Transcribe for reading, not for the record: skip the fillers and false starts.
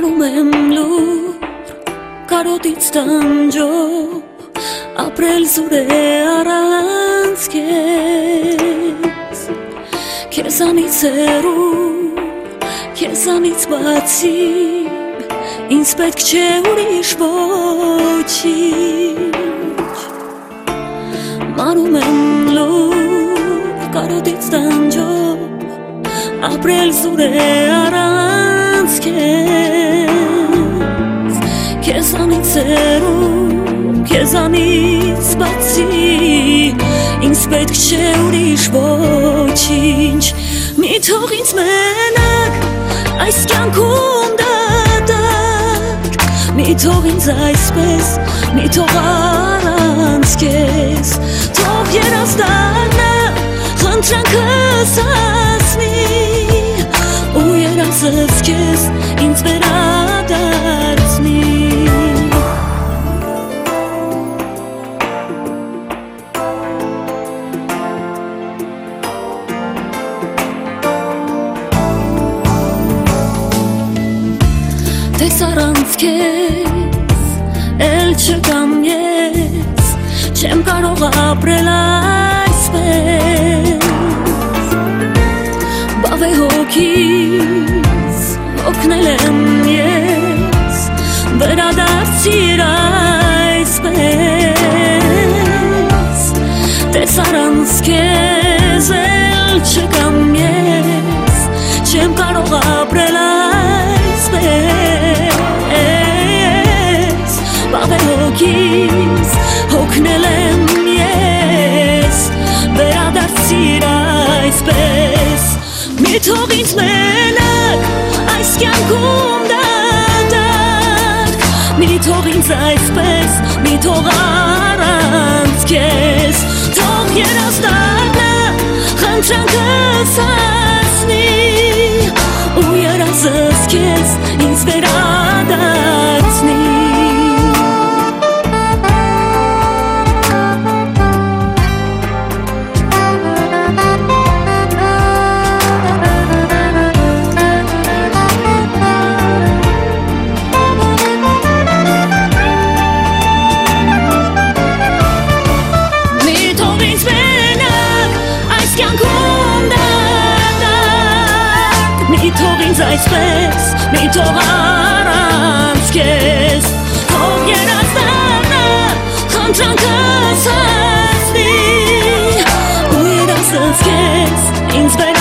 Marում եմ լուր, կարոտից տանջո, ապրել զուր է առանց քեզ, քեզանից հեռու, քեզանից բացի, ինձ պետք չէ ուրիշ ոչինչ։ Մարում եմ լուր, կարոտից տանջո, ապրել զուր է առանց քեզ, քեզանից հեռու, քեզանից բացի, ինձ պետք չէ ուրիշ ոչինչ։ Մի թող ինձ մենակ այս կյանքում դատարկ, մի թող ինձ այսպես, մի թող առանց քեզ, թող երազդառնա խնդրանքս հասնի, ու երազս քեզ ինձ վերադարձնի։ Տես առանց քեզ էլ չկամ ես, չեմ կարող ապրել այսպես, բավ է հոգիս հոգնել եմ ես, վերադարձիր այսպես, տես առանց քեզ էլ չկամ ես, չեմ կարող ապրել այսպես, բավ է հոգիս հոգնել եմ ես, վերադարձիր այսպես, մի թող ինձ մենակ այս կյանքում դատարկ, մի թող ինձ այսպես, մի թող առանց քեզ, թող երազդառնա խնդրանքս հասնի, ու երազս քեզ ինձ վերադարձնի։ Թող ինձ այսպես, մի թող առանց քեզ, թող երազդառնա խնդրանքս հասնի, ու երազս քեզ ինձ